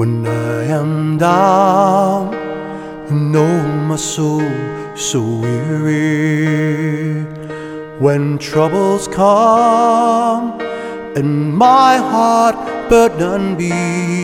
When I am down, you know my soul so weary. When troubles come and my heart burden be,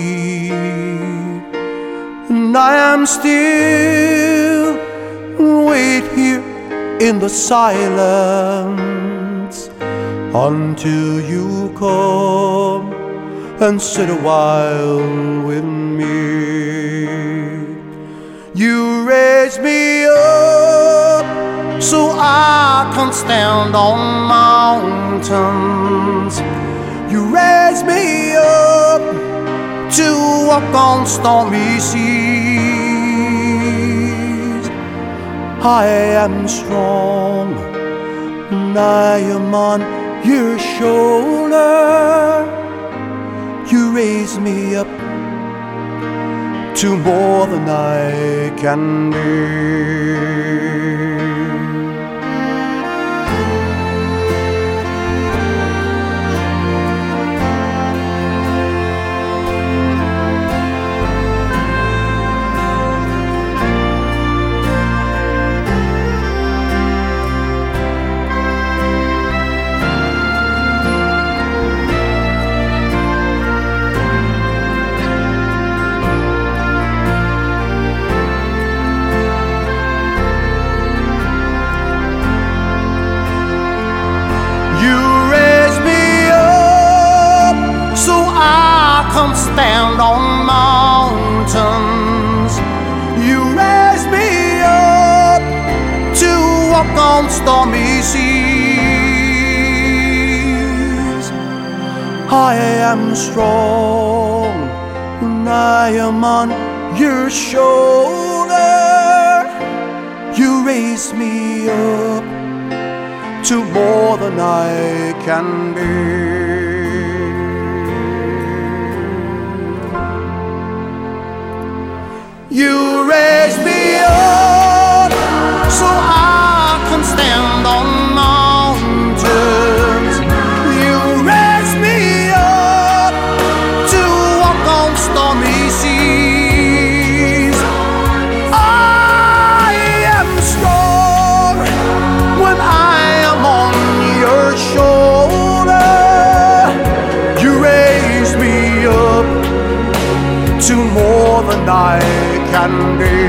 and I am still, wait here in the silence until you come and sit a while with me. You raise me up so I can stand on mountains. You raise me up to walk on stormy seas. I am strong and I am on your shoulder. You raise me up to more than I can be. Stand on mountains. You raise me up to walk on stormy seas. I am strong and I am on your shoulder. You raise me up to more than I can be. You raise me up so I can stand on mountains. You raise me up to walk on stormy seas. I am strong when I am on your shoulder. You raise me up to more than I can be.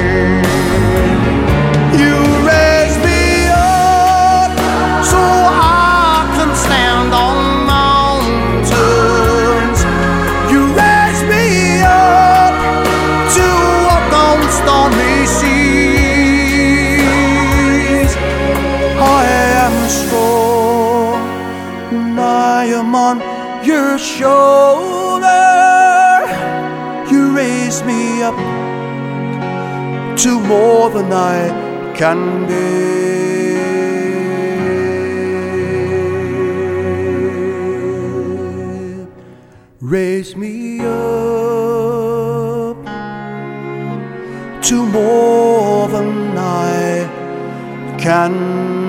You raise me up so I can stand on mountains. You raise me up to walk on stormy seas. I am strong and I am on your shoulder. You raise me up to more than I can be. Raise me up to more than I can